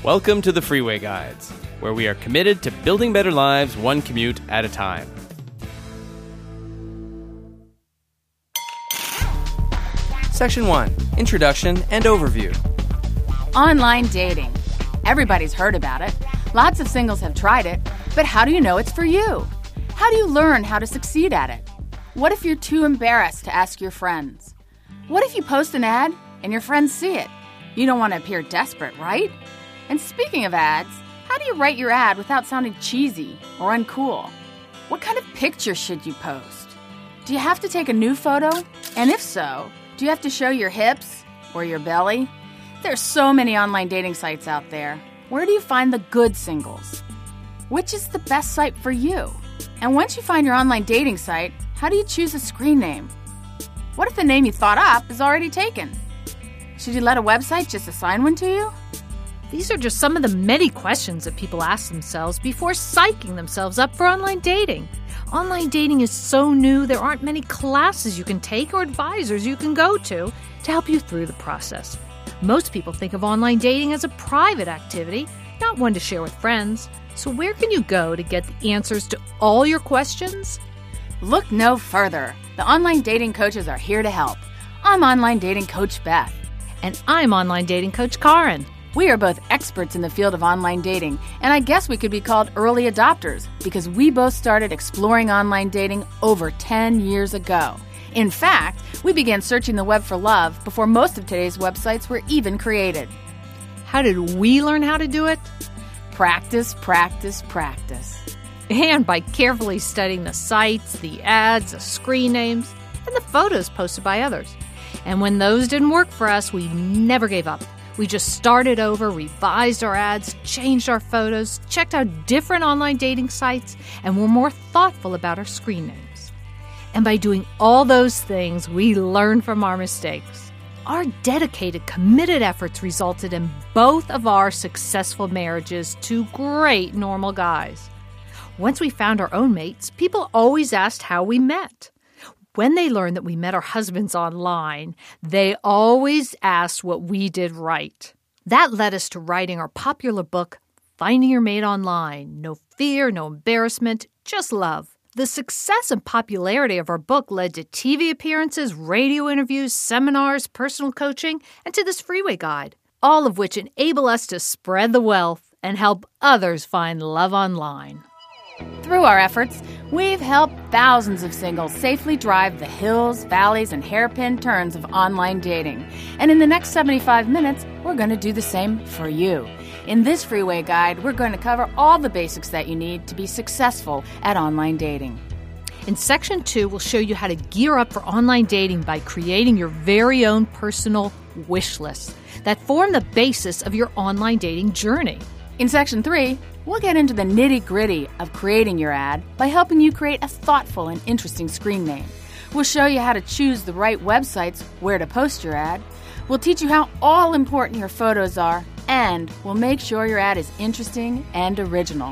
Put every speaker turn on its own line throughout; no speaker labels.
Welcome to the Freeway Guides, where we are committed to building better lives one commute at a time. Section 1. Introduction and Overview.
Online dating. Everybody's heard about it. Lots of singles have tried it, but how do you know it's for you? How do you learn how to succeed at it? What if you're too embarrassed to ask your friends? What if you post an ad and your friends see it? You don't want to appear desperate, right? And speaking of ads, how do you write your ad without sounding cheesy or uncool? What kind of picture should you post? Do you have to take a new photo? And if so, do you have to show your hips or your belly? There's so many online dating sites out there. Where do you find the good singles? Which is the best site for you? And once you find your online dating site, how do you choose a screen name? What if the name you thought up is already taken? Should you let a website just assign one to you?
These are just some of the many questions that people ask themselves before psyching themselves up for online dating. Online dating is so new, there aren't many classes you can take or advisors you can go to help you through the process. Most people think of online dating as a private activity, not one to share with friends. So where can you go to get the answers to all your questions?
Look no further. The online dating coaches are here to help. I'm online dating coach Beth.
And I'm online dating coach Karen.
We are both experts in the field of online dating, and I guess we could be called early adopters because we both started exploring online dating over 10 years ago. In fact, we began searching the web for love before most of today's websites were even created.
How did we learn how to do it?
Practice, practice, practice.
And by carefully studying the sites, the ads, the screen names, and the photos posted by others. And when those didn't work for us, we never gave up. We just started over, revised our ads, changed our photos, checked out different online dating sites, and were more thoughtful about our screen names. And by doing all those things, we learned from our mistakes. Our dedicated, committed efforts resulted in both of our successful marriages to great normal guys. Once we found our own mates, people always asked how we met. When they learned that we met our husbands online, they always asked what we did right. That led us to writing our popular book, Finding Your Mate Online. No fear, no embarrassment, just love. The success and popularity of our book led to TV appearances, radio interviews, seminars, personal coaching, and to this Freeway Guide, all of which enable us to spread the wealth and help others find love online.
Through our efforts, we've helped thousands of singles safely drive the hills, valleys, and hairpin turns of online dating. And in the next 75 minutes, we're going to do the same for you. In this Freeway Guide, we're going to cover all the basics that you need to be successful at online dating.
In Section 2, we'll show you how to gear up for online dating by creating your very own personal wish list that form the basis of your online dating journey.
In Section 3, we'll get into the nitty-gritty of creating your ad by helping you create a thoughtful and interesting screen name. We'll show you how to choose the right websites where to post your ad. We'll teach you how all important your photos are, and we'll make sure your ad is interesting and original.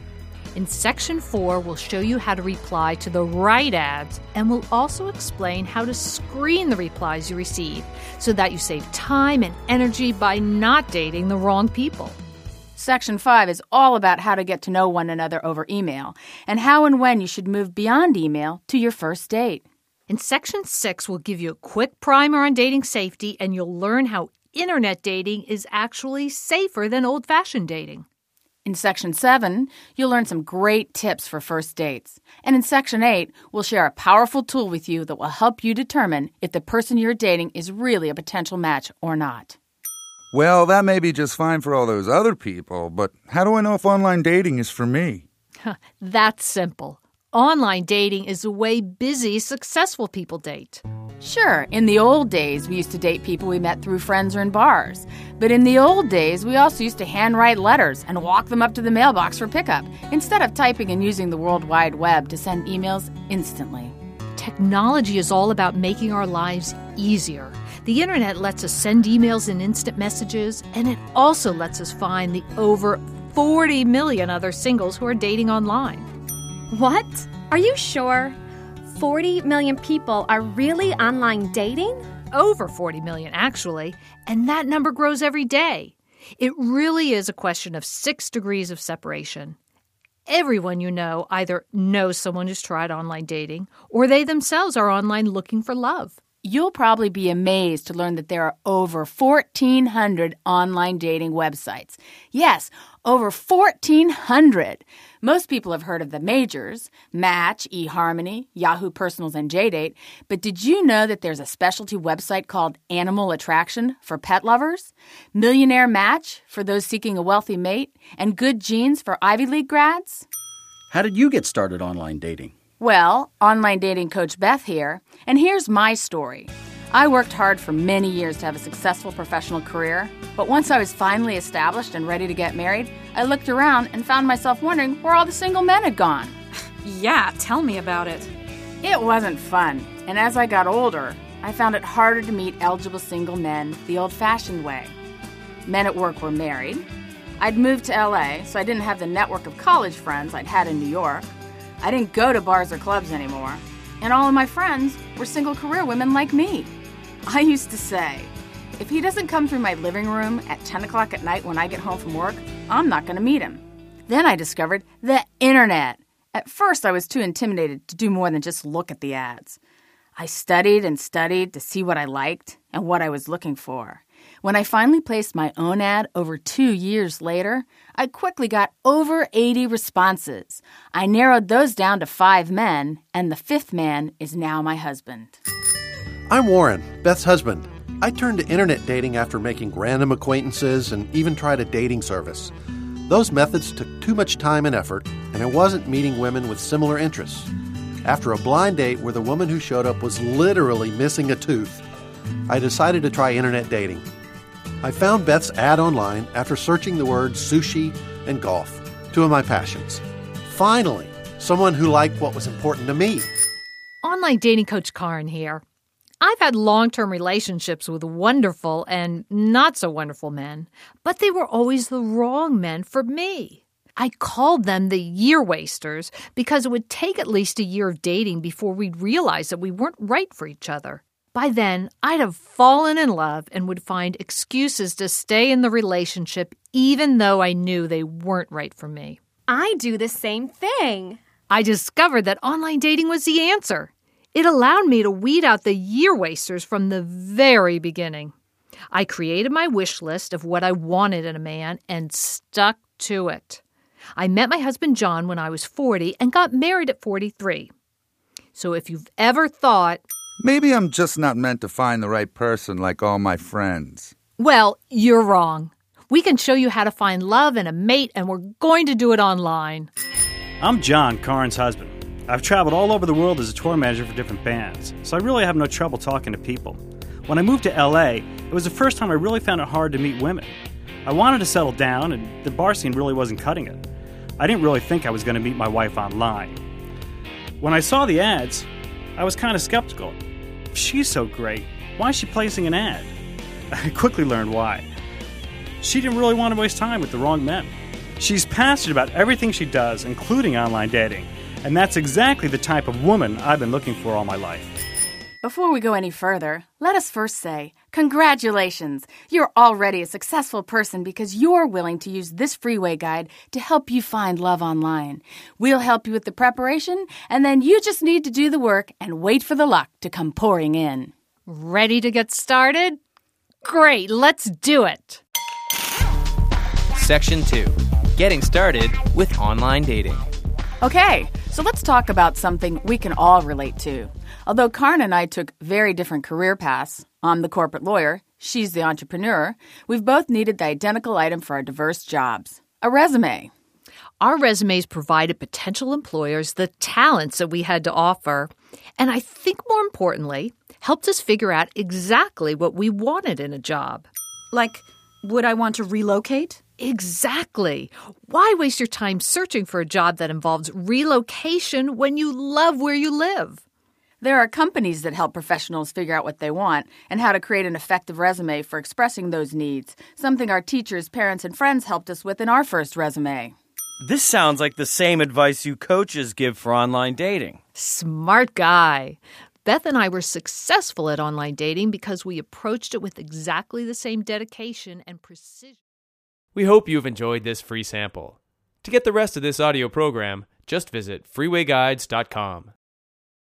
In Section 4, we'll show you how to reply to the right ads, and we'll also explain how to screen the replies you receive so that you save time and energy by not dating the wrong people.
Section 5 is all about how to get to know one another over email and how and when you should move beyond email to your first date.
In Section 6, we'll give you a quick primer on dating safety, and you'll learn how internet dating is actually safer than old-fashioned dating.
In Section 7, you'll learn some great tips for first dates. And in Section 8, we'll share a powerful tool with you that will help you determine if the person you're dating is really a potential match or not.
Well, that may be just fine for all those other people, but how do I know if online dating is for me?
That's simple. Online dating is the way busy, successful people date.
Sure, in the old days, we used to date people we met through friends or in bars. But in the old days, we also used to handwrite letters and walk them up to the mailbox for pickup, instead of typing and using the World Wide Web to send emails instantly.
Technology is all about making our lives easier. The internet lets us send emails and instant messages, and it also lets us find the over 40 million other singles who are dating online.
What? Are you sure? 40 million people are really online dating?
Over 40 million, actually, and that number grows every day. It really is a question of 6 degrees of separation. Everyone you know either knows someone who's tried online dating or they themselves are online looking for love.
You'll probably be amazed to learn that there are over 1,400 online dating websites. Yes, over 1,400. Most people have heard of the majors, Match, eHarmony, Yahoo Personals, and JDate. But did you know that there's a specialty website called Animal Attraction for pet lovers? Millionaire Match for those seeking a wealthy mate? And Good Genes for Ivy League grads?
How did you get started online dating?
Well, online dating coach Beth here, and here's my story. I worked hard for many years to have a successful professional career, but once I was finally established and ready to get married, I looked around and found myself wondering where all the single men had gone.
Yeah, tell me about it.
It wasn't fun, and as I got older, I found it harder to meet eligible single men the old-fashioned way. Men at work were married. I'd moved to LA, so I didn't have the network of college friends I'd had in New York. I didn't go to bars or clubs anymore, and all of my friends were single career women like me. I used to say, if he doesn't come through my living room at 10 o'clock at night when I get home from work, I'm not going to meet him. Then I discovered the internet. At first, I was too intimidated to do more than just look at the ads. I studied and studied to see what I liked and what I was looking for. When I finally placed my own ad over 2 years later, I quickly got over 80 responses. I narrowed those down to 5 men, and the 5th man is now my husband.
I'm Warren, Beth's husband. I turned to internet dating after making random acquaintances and even tried a dating service. Those methods took too much time and effort, and I wasn't meeting women with similar interests. After a blind date where the woman who showed up was literally missing a tooth, I decided to try internet dating. I found Beth's ad online after searching the words sushi and golf, 2 of my passions. Finally, someone who liked what was important to me.
Online dating coach Karen here. I've had long-term relationships with wonderful and not so wonderful men, but they were always the wrong men for me. I called them the year wasters because it would take at least a year of dating before we'd realize that we weren't right for each other. By then, I'd have fallen in love and would find excuses to stay in the relationship even though I knew they weren't right for me.
I do the same thing.
I discovered that online dating was the answer. It allowed me to weed out the year wasters from the very beginning. I created my wish list of what I wanted in a man and stuck to it. I met my husband John when I was 40 and got married at 43. So if you've ever thought,
maybe I'm just not meant to find the right person like all my friends,
well, you're wrong. We can show you how to find love and a mate, and we're going to do it online.
I'm John, Karen's husband. I've traveled all over the world as a tour manager for different bands, so I really have no trouble talking to people. When I moved to LA, it was the first time I really found it hard to meet women. I wanted to settle down, and the bar scene really wasn't cutting it. I didn't really think I was going to meet my wife online. When I saw the ads, I was kind of skeptical. If she's so great, why is she placing an ad? I quickly learned why. She didn't really want to waste time with the wrong men. She's passionate about everything she does, including online dating, and that's exactly the type of woman I've been looking for all my life.
Before we go any further, let us first say, congratulations! You're already a successful person because you're willing to use this freeway guide to help you find love online. We'll help you with the preparation, and then you just need to do the work and wait for the luck to come pouring in.
Ready to get started? Great, let's do it!
Section 2. Getting started with online dating.
Okay, so let's talk about something we can all relate to. Although Karen and I took very different career paths, I'm the corporate lawyer, she's the entrepreneur, we've both needed the identical item for our diverse jobs, a resume.
Our resumes provided potential employers the talents that we had to offer, and I think more importantly, helped us figure out exactly what we wanted in a job.
Like, would I want to relocate?
Exactly. Why waste your time searching for a job that involves relocation when you love where you live?
There are companies that help professionals figure out what they want and how to create an effective resume for expressing those needs, something our teachers, parents, and friends helped us with in our first resume.
This sounds like the same advice you coaches give for online dating.
Smart guy. Beth and I were successful at online dating because we approached it with exactly the same dedication and precision.
We hope you've enjoyed this free sample. To get the rest of this audio program, just visit freewayguides.com.